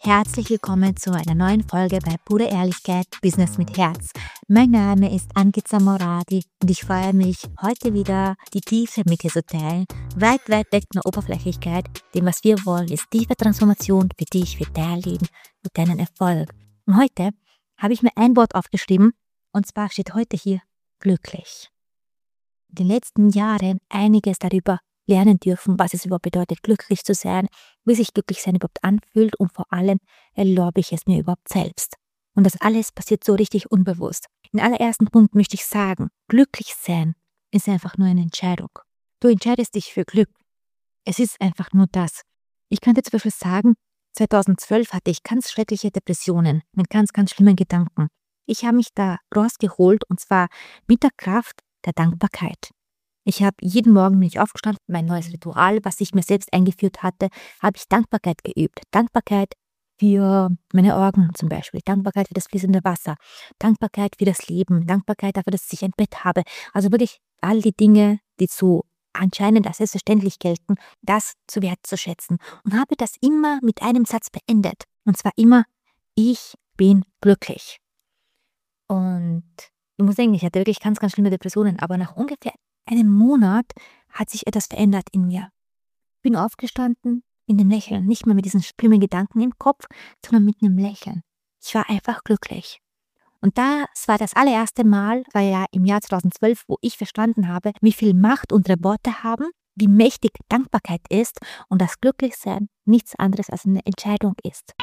Herzlich willkommen zu einer neuen Folge bei Pure Ehrlichkeit Business mit Herz. Mein Name ist Ankiza Moradi und ich freue mich, heute wieder die Tiefe mit dir zu teilen. Weit weg von der Oberflächlichkeit, denn was wir wollen, ist tiefe Transformation für dich, für dein Leben, für deinen Erfolg. Und heute habe ich mir ein Wort aufgeschrieben und zwar steht heute hier glücklich. In den letzten Jahren einiges darüber lernen dürfen, was es überhaupt bedeutet, glücklich zu sein, wie sich glücklich sein überhaupt anfühlt und vor allem erlaube ich es mir überhaupt selbst. Und das alles passiert so richtig unbewusst. In allerersten Punkt möchte ich sagen, glücklich sein ist einfach nur eine Entscheidung. Du entscheidest dich für Glück. Es ist einfach nur das. Ich kann dir zum Beispiel sagen, 2012 hatte ich ganz schreckliche Depressionen mit ganz, ganz schlimmen Gedanken. Ich habe mich da rausgeholt und zwar mit der Kraft der Dankbarkeit. Ich habe jeden Morgen, bin ich aufgestanden, mein neues Ritual, was ich mir selbst eingeführt hatte, habe ich Dankbarkeit geübt. Dankbarkeit für meine Augen zum Beispiel, Dankbarkeit für das fließende Wasser, Dankbarkeit für das Leben, Dankbarkeit dafür, dass ich ein Bett habe. Also wirklich all die Dinge, die so anscheinend als selbstverständlich gelten, das zu wertzuschätzen. Und habe das immer mit einem Satz beendet. Und zwar immer, ich bin glücklich. Und ich muss sagen, ich hatte wirklich ganz, ganz schlimme Depressionen, aber nach ungefähr einem Monat hat sich etwas verändert in mir. Ich bin aufgestanden in dem Lächeln, nicht mehr mit diesen schlimmen Gedanken im Kopf, sondern mit einem Lächeln. Ich war einfach glücklich. Und das war das allererste Mal, war ja im Jahr 2012, wo ich verstanden habe, wie viel Macht unsere Worte haben, wie mächtig Dankbarkeit ist und dass Glücklichsein nichts anderes als eine Entscheidung ist.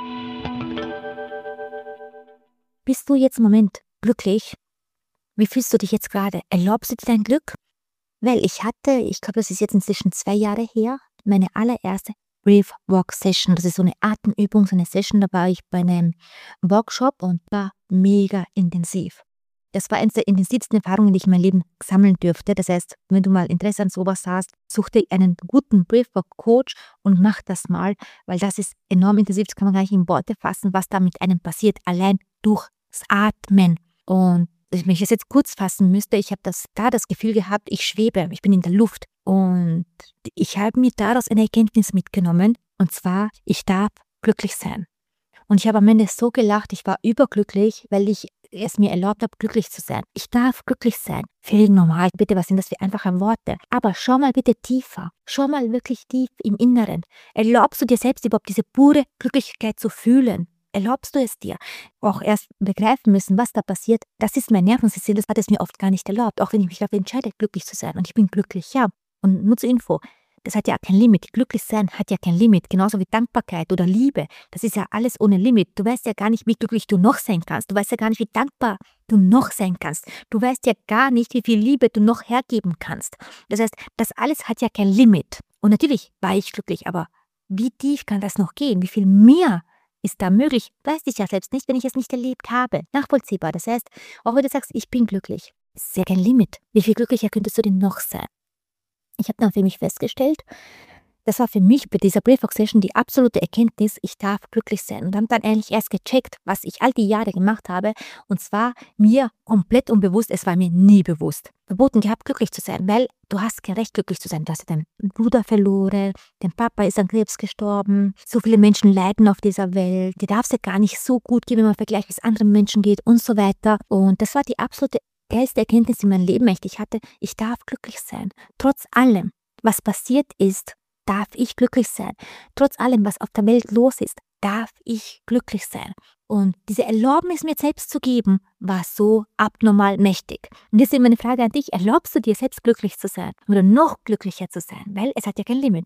Bist du jetzt im Moment glücklich? Wie fühlst du dich jetzt gerade? Erlaubst du dir dein Glück? Weil ich glaube, das ist jetzt inzwischen 2 Jahre her, meine allererste Breath Walk Session. Das ist so eine Atemübung, so eine Session. Da war ich bei einem Workshop und war mega intensiv. Das war eines der intensivsten Erfahrungen, die ich in meinem Leben sammeln dürfte. Das heißt, wenn du mal Interesse an sowas hast, such dir einen guten Breathwork Coach und mach das mal, weil das ist enorm intensiv. Das kann man gar nicht in Worte fassen, was da mit einem passiert, allein durchs Atmen. Und wenn ich es jetzt kurz fassen müsste, ich habe das Gefühl gehabt, ich schwebe, ich bin in der Luft. Und ich habe mir daraus eine Erkenntnis mitgenommen, und zwar, ich darf glücklich sein. Und ich habe am Ende so gelacht, ich war überglücklich, weil ich es mir erlaubt habe, glücklich zu sein. Ich darf glücklich sein. Völlig normal, bitte, was sind das für einfache Worte? Aber schau mal bitte tiefer. Schau mal wirklich tief im Inneren. Erlaubst du dir selbst überhaupt diese pure Glücklichkeit zu fühlen? Erlaubst du es dir? Auch erst begreifen müssen, was da passiert. Das ist mein Nervensystem, das hat es mir oft gar nicht erlaubt. Auch wenn ich mich dafür entscheide, glücklich zu sein. Und ich bin glücklich, ja. Und nur zur Info, das hat ja kein Limit. Glücklich sein hat ja kein Limit. Genauso wie Dankbarkeit oder Liebe. Das ist ja alles ohne Limit. Du weißt ja gar nicht, wie glücklich du noch sein kannst. Du weißt ja gar nicht, wie dankbar du noch sein kannst. Du weißt ja gar nicht, wie viel Liebe du noch hergeben kannst. Das heißt, das alles hat ja kein Limit. Und natürlich war ich glücklich, aber wie tief kann das noch gehen? Wie viel mehr ist da möglich? Weiß ich ja selbst nicht, wenn ich es nicht erlebt habe. Nachvollziehbar. Das heißt, auch wenn du sagst, ich bin glücklich, ist ja kein Limit. Wie viel glücklicher könntest du denn noch sein? Ich habe dann für mich festgestellt, das war für mich bei dieser Breathwork Session die absolute Erkenntnis, ich darf glücklich sein. Und habe dann eigentlich erst gecheckt, was ich all die Jahre gemacht habe. Und zwar mir komplett unbewusst, es war mir nie bewusst, verboten gehabt, glücklich zu sein, weil du hast kein Recht, glücklich zu sein. Du hast deinen Bruder verloren, dein Papa ist an Krebs gestorben, so viele Menschen leiden auf dieser Welt, dir darf es ja gar nicht so gut gehen, wenn man vergleicht, wie es anderen Menschen geht und so weiter. Und das war die absolute geilste Erkenntnis in meinem Leben, ich hatte, ich darf glücklich sein. Trotz allem, was passiert ist, darf ich glücklich sein. Trotz allem, was auf der Welt los ist, darf ich glücklich sein. Und diese Erlaubnis mir selbst zu geben, war so abnormal mächtig. Und jetzt ist meine Frage an dich, erlaubst du dir selbst glücklich zu sein oder noch glücklicher zu sein? Weil es hat ja kein Limit.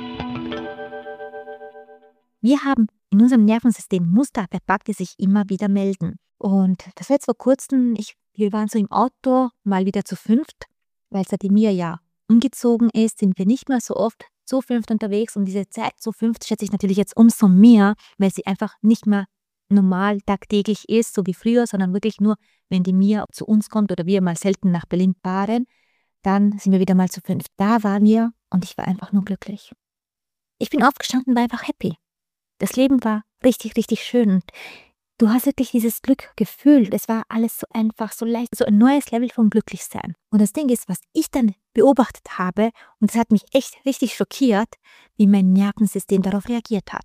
Wir haben in unserem Nervensystem Muster verpackt, die sich immer wieder melden. Und das war jetzt vor kurzem, wir waren so im Auto mal wieder zu 5, weil seitdem Mia ja umgezogen ist, sind wir nicht mehr so oft zu 5 unterwegs. Und diese Zeit zu 5 schätze ich natürlich jetzt umso mehr, weil sie einfach nicht mehr normal tagtäglich ist, so wie früher, sondern wirklich nur, wenn die Mia zu uns kommt oder wir mal selten nach Berlin fahren, dann sind wir wieder mal zu 5. Da waren wir und ich war einfach nur glücklich. Ich bin aufgestanden und war einfach happy. Das Leben war richtig, richtig schön. Und du hast wirklich dieses Glück gefühlt. Es war alles so einfach, so leicht, so ein neues Level von Glücklichsein. Und das Ding ist, was ich dann beobachtet habe, und das hat mich echt richtig schockiert, wie mein Nervensystem darauf reagiert hat.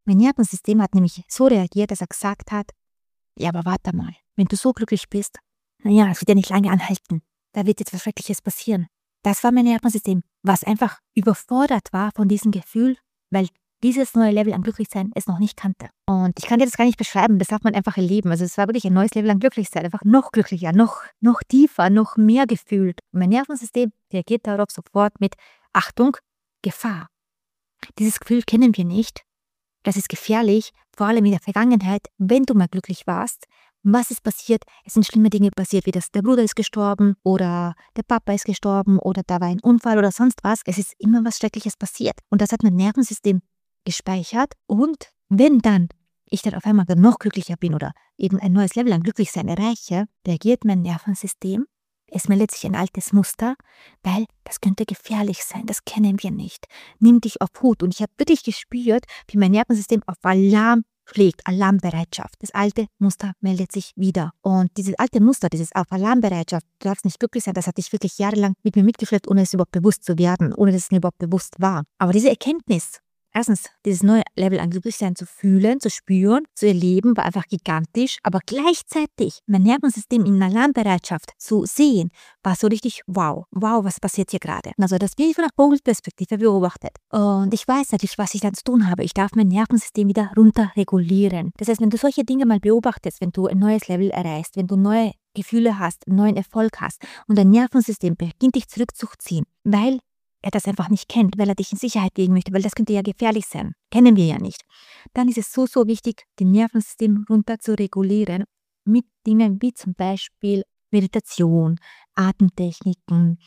Mein Nervensystem hat nämlich so reagiert, dass er gesagt hat, ja, aber warte mal, wenn du so glücklich bist, naja, es wird ja nicht lange anhalten. Da wird jetzt was Schreckliches passieren. Das war mein Nervensystem, was einfach überfordert war von diesem Gefühl, weil dieses neue Level an Glücklichsein es noch nicht kannte. Und ich kann dir das gar nicht beschreiben, das darf man einfach erleben. Also es war wirklich ein neues Level an Glücklichsein, einfach noch glücklicher, noch tiefer, noch mehr gefühlt. Und mein Nervensystem reagiert darauf sofort mit Achtung, Gefahr. Dieses Gefühl kennen wir nicht. Das ist gefährlich, vor allem in der Vergangenheit, wenn du mal glücklich warst. Was ist passiert? Es sind schlimme Dinge passiert, wie der Bruder ist gestorben oder der Papa ist gestorben oder da war ein Unfall oder sonst was. Es ist immer was Schreckliches passiert. Und das hat mein Nervensystem gespeichert. Und wenn dann ich dann auf einmal noch glücklicher bin oder eben ein neues Level an Glücklichsein erreiche, reagiert mein Nervensystem. Es meldet sich ein altes Muster, weil das könnte gefährlich sein, das kennen wir nicht. Nimm dich auf Hut. Und ich habe wirklich gespürt, wie mein Nervensystem auf Alarm schlägt, Alarmbereitschaft. Das alte Muster meldet sich wieder. Und dieses alte Muster, dieses auf Alarmbereitschaft, du darfst nicht glücklich sein, das hatte ich wirklich jahrelang mit mir mitgeschleppt, ohne es überhaupt bewusst zu werden, ohne dass es mir überhaupt bewusst war. Aber diese Erkenntnis, erstens, dieses neue Level an Glücklichsein zu fühlen, zu spüren, zu erleben, war einfach gigantisch. Aber gleichzeitig mein Nervensystem in Alarmbereitschaft zu sehen, war so richtig wow, was passiert hier gerade? Also das bin ich von der Vogelperspektive beobachtet. Und ich weiß natürlich, was ich dann zu tun habe. Ich darf mein Nervensystem wieder runterregulieren. Das heißt, wenn du solche Dinge mal beobachtest, wenn du ein neues Level erreichst, wenn du neue Gefühle hast, neuen Erfolg hast und dein Nervensystem beginnt dich zurückzuziehen, weil er das einfach nicht kennt, weil er dich in Sicherheit wiegen möchte, weil das könnte ja gefährlich sein. Kennen wir ja nicht. Dann ist es so wichtig, das Nervensystem runter zu regulieren mit Dingen wie zum Beispiel Meditation, Atemtechniken,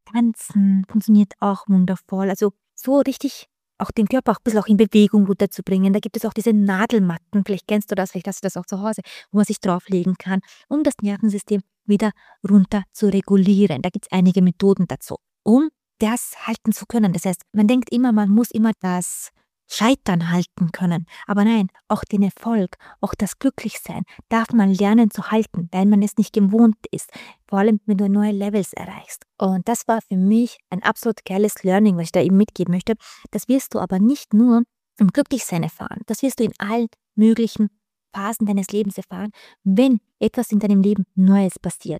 Tanzen funktioniert auch wundervoll. Also so richtig auch den Körper auch ein bisschen auch in Bewegung runterzubringen. Da gibt es auch diese Nadelmatten, vielleicht kennst du das, vielleicht hast du das auch zu Hause, wo man sich drauflegen kann, um das Nervensystem wieder runter zu regulieren. Da gibt es einige Methoden dazu, um das halten zu können. Das heißt, man denkt immer, man muss immer das Scheitern halten können. Aber nein, auch den Erfolg, auch das Glücklichsein darf man lernen zu halten, weil man es nicht gewohnt ist. Vor allem, wenn du neue Levels erreichst. Und das war für mich ein absolut geiles Learning, was ich da eben mitgeben möchte. Das wirst du aber nicht nur im Glücklichsein erfahren. Das wirst du in allen möglichen Phasen deines Lebens erfahren, wenn etwas in deinem Leben Neues passiert.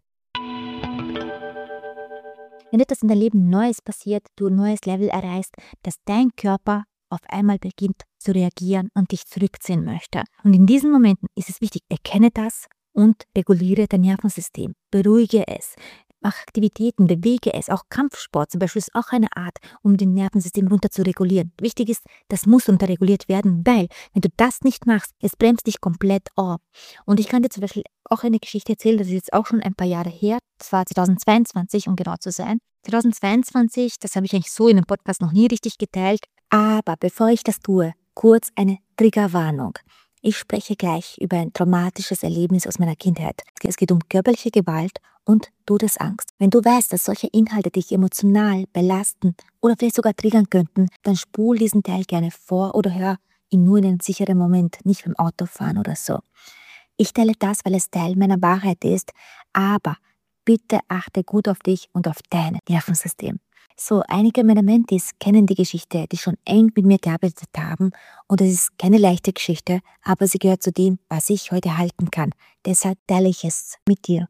Wenn etwas in deinem Leben Neues passiert, du ein neues Level erreichst, dass dein Körper auf einmal beginnt zu reagieren und dich zurückziehen möchte. Und in diesen Momenten ist es wichtig, erkenne das und reguliere dein Nervensystem. Beruhige es. Mach Aktivitäten, bewege es. Auch Kampfsport zum Beispiel ist auch eine Art, um den Nervensystem runter zu regulieren. Wichtig ist, das muss runterreguliert werden, weil, wenn du das nicht machst, es bremst dich komplett ab. Und ich kann dir zum Beispiel auch eine Geschichte erzählen, das ist jetzt auch schon ein paar Jahre her. Das war 2022, um genau zu sein. 2022, das habe ich eigentlich so in dem Podcast noch nie richtig geteilt. Aber bevor ich das tue, kurz eine Triggerwarnung. Ich spreche gleich über ein traumatisches Erlebnis aus meiner Kindheit. Es geht um körperliche Gewalt und Todesangst. Wenn du weißt, dass solche Inhalte dich emotional belasten oder vielleicht sogar triggern könnten, dann spul diesen Teil gerne vor oder hör ihn nur in einem sicheren Moment, nicht beim Autofahren oder so. Ich teile das, weil es Teil meiner Wahrheit ist, aber bitte achte gut auf dich und auf dein Nervensystem. So, einige meiner Mentees kennen die Geschichte, die schon eng mit mir gearbeitet haben, und es ist keine leichte Geschichte, aber sie gehört zu dem, was ich heute halten kann. Deshalb teile ich es mit dir.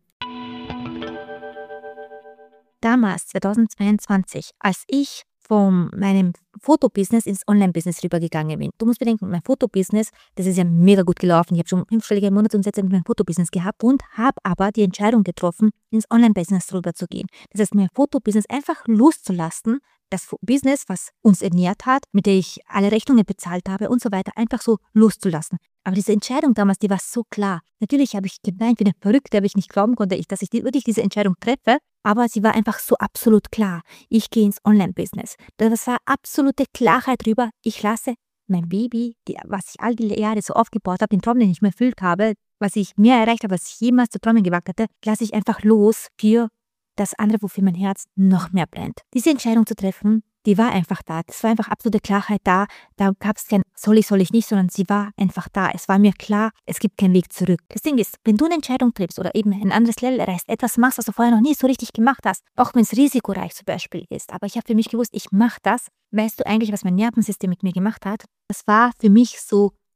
Damals, 2022, als ich von meinem Fotobusiness ins Online-Business rübergegangen bin. Du musst bedenken, mein Fotobusiness, das ist ja mega gut gelaufen. Ich habe schon 5-stellige Monatsumsätze mit meinem Fotobusiness gehabt und habe aber die Entscheidung getroffen, ins Online-Business rüberzugehen. Das heißt, mein Fotobusiness einfach loszulassen, das Business, was uns ernährt hat, mit der ich alle Rechnungen bezahlt habe und so weiter, einfach so loszulassen. Aber diese Entscheidung damals, die war so klar. Natürlich habe ich gemeint, wie eine Verrückte, weil ich nicht glauben konnte, dass ich wirklich diese Entscheidung treffe, aber sie war einfach so absolut klar. Ich gehe ins Online-Business. Das war absolute Klarheit drüber. Ich lasse mein Baby, was ich all die Jahre so aufgebaut habe, den Traum, den ich mir erfüllt habe, was ich mehr erreicht habe, als ich jemals zu träumen gewagt hatte, lasse ich einfach los für das andere, wofür mein Herz noch mehr brennt. Diese Entscheidung zu treffen, die war einfach da. Das war einfach absolute Klarheit da. Da gab es kein soll ich nicht, sondern sie war einfach da. Es war mir klar, es gibt keinen Weg zurück. Das Ding ist, wenn du eine Entscheidung triffst oder eben ein anderes Level erreichst, etwas machst, was du vorher noch nie so richtig gemacht hast, auch wenn es risikoreich zum Beispiel ist, aber ich habe für mich gewusst, ich mache das, weißt du eigentlich, was mein Nervensystem mit mir gemacht hat? Das war für mich so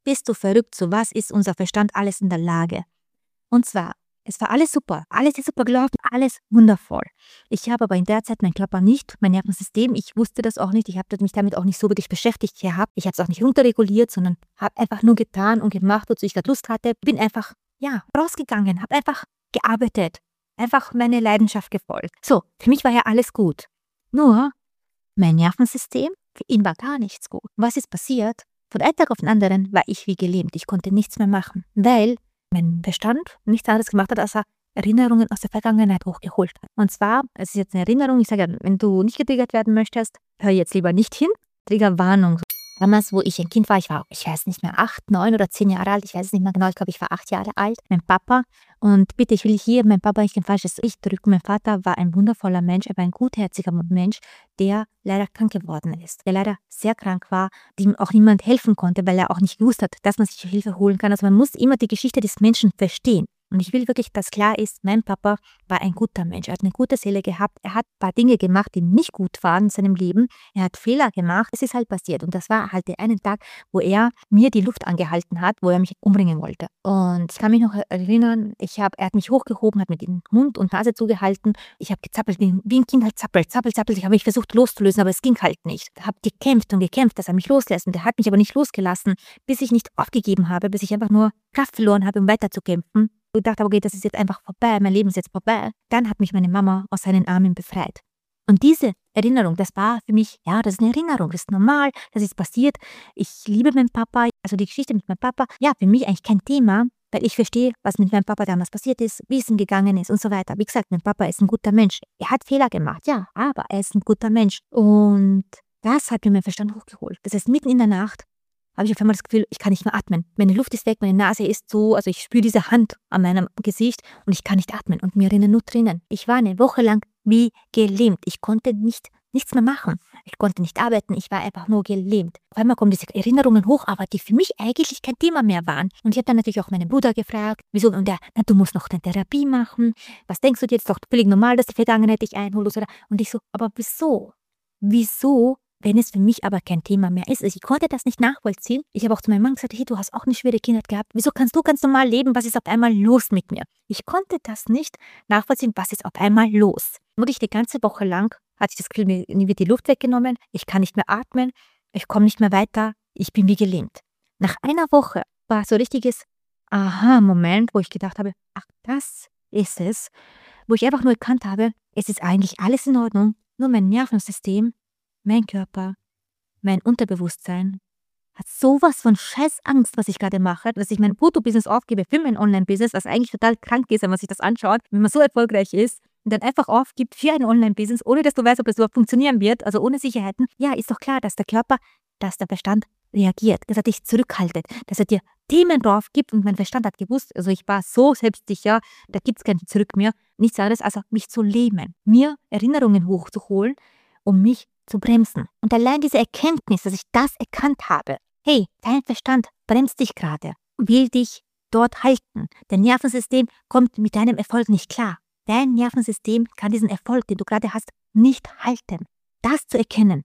Bist du verrückt? Zu was ist unser Verstand alles in der Lage? Und zwar, es war alles super, alles ist super gelaufen, alles wundervoll. Ich habe aber in der Zeit meinen Körper nicht, mein Nervensystem, ich wusste das auch nicht, ich habe mich damit auch nicht so wirklich beschäftigt gehabt. Ich habe es auch nicht runterreguliert, sondern habe einfach nur getan und gemacht, wozu ich gerade Lust hatte. Bin einfach, rausgegangen, habe einfach gearbeitet, einfach meine Leidenschaft gefolgt. So, für mich war ja alles gut. Nur, mein Nervensystem, für ihn war gar nichts gut. Was ist passiert? Von einem Tag auf den anderen war ich wie gelähmt. Ich konnte nichts mehr machen, weil mein Verstand nichts anderes gemacht hat, als er Erinnerungen aus der Vergangenheit hochgeholt hat. Und zwar, es ist jetzt eine Erinnerung, ich sage ja, wenn du nicht getriggert werden möchtest, hör jetzt lieber nicht hin. Triggerwarnung. Damals, wo ich ein Kind war, ich weiß nicht mehr, 8, 9 oder 10 Jahre alt, ich weiß es nicht mehr genau, ich glaube, ich war 8 Jahre alt, mein Papa, und bitte, ich will hier mein Papa nicht ein falsches Licht drücken, mein Vater war ein wundervoller Mensch, er war ein gutherziger Mensch, der leider krank geworden ist, der leider sehr krank war, dem auch niemand helfen konnte, weil er auch nicht gewusst hat, dass man sich Hilfe holen kann. Also man muss immer die Geschichte des Menschen verstehen. Und ich will wirklich, dass klar ist, mein Papa war ein guter Mensch. Er hat eine gute Seele gehabt. Er hat ein paar Dinge gemacht, die nicht gut waren in seinem Leben. Er hat Fehler gemacht. Es ist halt passiert. Und das war halt der eine Tag, wo er mir die Luft angehalten hat, wo er mich umbringen wollte. Und ich kann mich noch erinnern, er hat mich hochgehoben, hat mir den Mund und Nase zugehalten. Ich habe gezappelt, wie ein Kind halt zappelt. Ich habe mich versucht loszulösen, aber es ging halt nicht. Ich habe gekämpft und gekämpft, dass er mich loslässt. Und er hat mich aber nicht losgelassen, bis ich nicht aufgegeben habe, bis ich einfach nur Kraft verloren habe, um weiterzukämpfen. Ich dachte, okay, das ist jetzt einfach vorbei, mein Leben ist jetzt vorbei. Dann hat mich meine Mama aus seinen Armen befreit. Und diese Erinnerung, das war für mich, das ist eine Erinnerung, das ist normal, das ist passiert. Ich liebe meinen Papa, also die Geschichte mit meinem Papa, für mich eigentlich kein Thema, weil ich verstehe, was mit meinem Papa damals passiert ist, wie es ihm gegangen ist und so weiter. Wie gesagt, mein Papa ist ein guter Mensch. Er hat Fehler gemacht, aber er ist ein guter Mensch. Und das hat mir mein Verstand hochgeholt. Das heißt, mitten in der Nacht habe ich auf einmal das Gefühl, ich kann nicht mehr atmen. Meine Luft ist weg, meine Nase ist so, also ich spüre diese Hand an meinem Gesicht und ich kann nicht atmen und mir rinnen nur Tränen. Ich war eine Woche lang wie gelähmt. Ich konnte nichts mehr machen. Ich konnte nicht arbeiten, ich war einfach nur gelähmt. Auf einmal kommen diese Erinnerungen hoch, aber die für mich eigentlich kein Thema mehr waren. Und ich habe dann natürlich auch meinen Bruder gefragt, wieso, und du musst noch eine Therapie machen. Was denkst du dir, jetzt doch völlig normal, dass die Vergangenheit dich einholt? Und ich so, aber wieso? Wieso? Wenn es für mich aber kein Thema mehr ist. Ich konnte das nicht nachvollziehen. Ich habe auch zu meinem Mann gesagt, hey, du hast auch eine schwere Kindheit gehabt. Wieso kannst du ganz normal leben? Was ist auf einmal los mit mir? Ich konnte das nicht nachvollziehen, was ist auf einmal los. Wirklich die ganze Woche lang hatte ich das Gefühl, mir wird die Luft weggenommen. Ich kann nicht mehr atmen. Ich komme nicht mehr weiter. Ich bin wie gelähmt. Nach einer Woche war so ein richtiges Aha-Moment, wo ich gedacht habe, ach, das ist es. Wo ich einfach nur erkannt habe, es ist eigentlich alles in Ordnung. Nur mein Nervensystem, mein Körper, mein Unterbewusstsein hat sowas von scheiß Angst, was ich gerade mache, dass ich mein Fotobusiness aufgebe für mein Online-Business, was eigentlich total krank ist, wenn man sich das anschaut, wenn man so erfolgreich ist und dann einfach aufgibt für ein Online-Business, ohne dass du weißt, ob es überhaupt funktionieren wird, also ohne Sicherheiten. Ja, ist doch klar, dass der Verstand reagiert, dass er dich zurückhaltet, dass er dir Themen drauf gibt und mein Verstand hat gewusst, also ich war so selbstsicher, da gibt es kein Zurück mehr, nichts anderes, als mich zu lähmen, mir Erinnerungen hochzuholen, um mich zu bremsen. Und allein diese Erkenntnis, dass ich das erkannt habe, hey, dein Verstand bremst dich gerade, will dich dort halten. Dein Nervensystem kommt mit deinem Erfolg nicht klar. Dein Nervensystem kann diesen Erfolg, den du gerade hast, nicht halten. Das zu erkennen,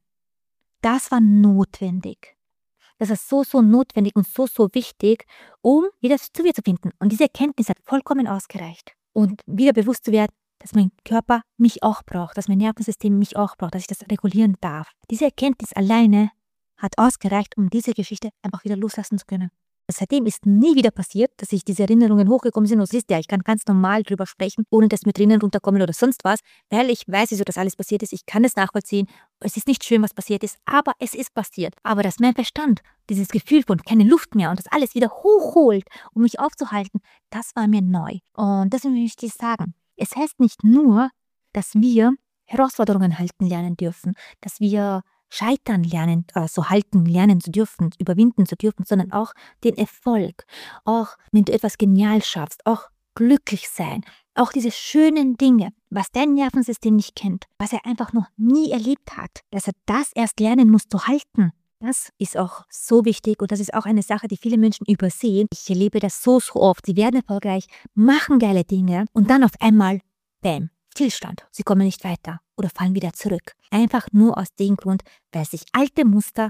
das war notwendig. Das ist so notwendig und so wichtig, um wieder zu mir zu finden. Und diese Erkenntnis hat vollkommen ausgereicht. Und wieder bewusst zu werden, dass mein Körper mich auch braucht, dass mein Nervensystem mich auch braucht, dass ich das regulieren darf. Diese Erkenntnis alleine hat ausgereicht, um diese Geschichte einfach wieder loslassen zu können. Seitdem ist nie wieder passiert, dass ich diese Erinnerungen hochgekommen sind. Und siehst ja, ich kann ganz normal drüber sprechen, ohne dass mir Tränen runterkommen oder sonst was, weil ich weiß, wieso das alles passiert ist. Ich kann es nachvollziehen. Es ist nicht schön, was passiert ist, aber es ist passiert. Aber dass mein Verstand dieses Gefühl von keine Luft mehr und das alles wieder hochholt, um mich aufzuhalten, das war mir neu. Und deswegen möchte ich sagen, es heißt nicht nur, dass wir Herausforderungen halten lernen dürfen, dass wir Scheitern lernen, halten lernen zu dürfen, überwinden zu dürfen, sondern auch den Erfolg. Auch wenn du etwas genial schaffst, auch glücklich sein, auch diese schönen Dinge, was dein Nervensystem nicht kennt, was er einfach noch nie erlebt hat, dass er das erst lernen muss zu halten. Das ist auch so wichtig und das ist auch eine Sache, die viele Menschen übersehen. Ich erlebe das so oft. Sie werden erfolgreich, machen geile Dinge und dann auf einmal, bam, Stillstand. Sie kommen nicht weiter oder fallen wieder zurück. Einfach nur aus dem Grund, weil sich alte Muster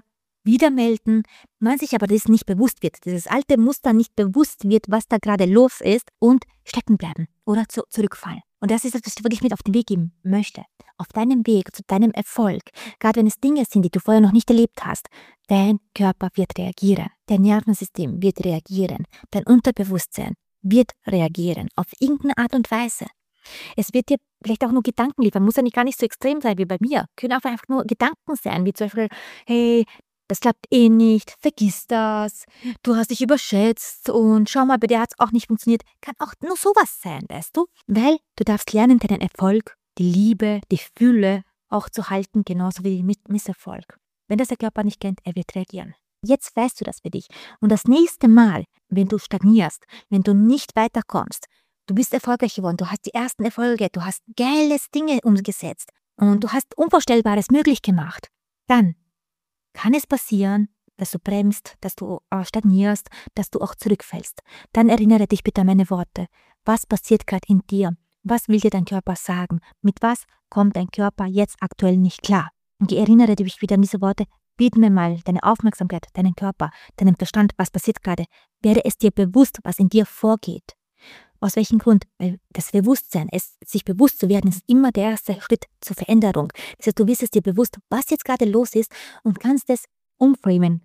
wieder melden, man sich aber das nicht bewusst wird, dieses alte Muster nicht bewusst wird, was da gerade los ist und stecken bleiben oder zurückfallen. Und das ist das, was ich dir wirklich mit auf den Weg geben möchte. Auf deinem Weg zu deinem Erfolg, gerade wenn es Dinge sind, die du vorher noch nicht erlebt hast, dein Körper wird reagieren, dein Nervensystem wird reagieren, dein Unterbewusstsein wird reagieren auf irgendeine Art und Weise. Es wird dir vielleicht auch nur Gedanken liefern, muss ja nicht gar nicht so extrem sein wie bei mir, können auch einfach nur Gedanken sein, wie zum Beispiel, hey, das klappt eh nicht, vergiss das, du hast dich überschätzt und schau mal, bei dir hat es auch nicht funktioniert. Kann auch nur sowas sein, weißt du? Weil du darfst lernen, deinen Erfolg, die Liebe, die Fülle auch zu halten, genauso wie den Misserfolg. Wenn das der Körper nicht kennt, er wird reagieren. Jetzt weißt du das für dich. Und das nächste Mal, wenn du stagnierst, wenn du nicht weiterkommst, du bist erfolgreich geworden, du hast die ersten Erfolge, du hast geiles Dinge umgesetzt und du hast Unvorstellbares möglich gemacht, dann kann es passieren, dass du bremst, dass du stagnierst, dass du auch zurückfällst. Dann erinnere dich bitte an meine Worte. Was passiert gerade in dir? Was will dir dein Körper sagen? Mit was kommt dein Körper jetzt aktuell nicht klar? Und erinnere dich wieder an diese Worte. Biete mir mal deine Aufmerksamkeit, deinen Körper, deinen Verstand. Was passiert gerade? Werde es dir bewusst, was in dir vorgeht. Aus welchem Grund? Weil das Bewusstsein, sich bewusst zu werden, ist immer der erste Schritt zur Veränderung. Das heißt, du wirst es dir bewusst, was jetzt gerade los ist und kannst es umframen.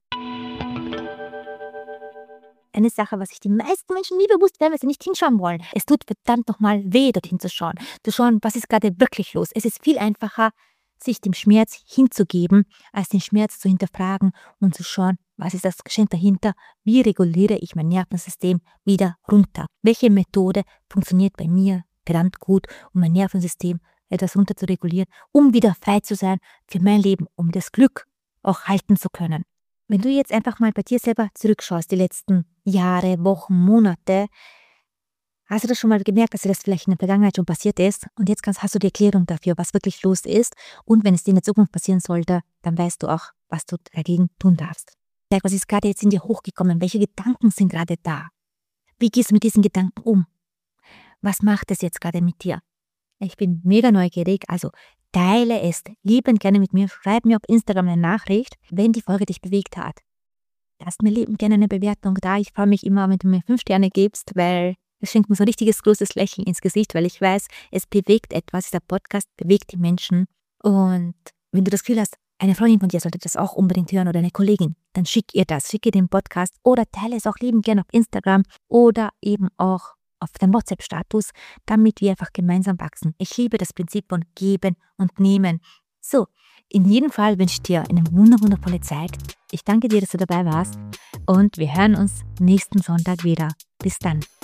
Eine Sache, was sich die meisten Menschen nie bewusst werden, weil sie nicht hinschauen wollen. Es tut verdammt nochmal weh, dorthin zu schauen. Zu schauen, was ist gerade wirklich los. Es ist viel einfacher, sich dem Schmerz hinzugeben, als den Schmerz zu hinterfragen und zu schauen, was ist das Geschenk dahinter, wie reguliere ich mein Nervensystem wieder runter. Welche Methode funktioniert bei mir verdammt gut, um mein Nervensystem etwas runter zu regulieren, um wieder frei zu sein für mein Leben, um das Glück auch halten zu können. Wenn du jetzt einfach mal bei dir selber zurückschaust, die letzten Jahre, Wochen, Monate, hast du das schon mal gemerkt, dass dir das vielleicht in der Vergangenheit schon passiert ist und jetzt hast du die Erklärung dafür, was wirklich los ist und wenn es dir in der Zukunft passieren sollte, dann weißt du auch, was du dagegen tun darfst. Was ist gerade jetzt in dir hochgekommen? Welche Gedanken sind gerade da? Wie gehst du mit diesen Gedanken um? Was macht es jetzt gerade mit dir? Ich bin mega neugierig, also teile es liebend gerne mit mir, schreib mir auf Instagram eine Nachricht, wenn die Folge dich bewegt hat. Lass mir liebend gerne eine Bewertung da. Ich freue mich immer, wenn du mir 5 Sterne gibst, weil es schenkt mir so ein richtiges großes Lächeln ins Gesicht, weil ich weiß, es bewegt etwas, der Podcast bewegt die Menschen. Und wenn du das Gefühl hast, eine Freundin von dir sollte das auch unbedingt hören oder eine Kollegin, dann schick ihr das, schicke den Podcast oder teile es auch liebend gerne auf Instagram oder eben auch auf deinem WhatsApp-Status, damit wir einfach gemeinsam wachsen. Ich liebe das Prinzip von Geben und Nehmen. So, in jedem Fall wünsche ich dir eine wundervolle Zeit. Ich danke dir, dass du dabei warst und wir hören uns nächsten Sonntag wieder. Bis dann.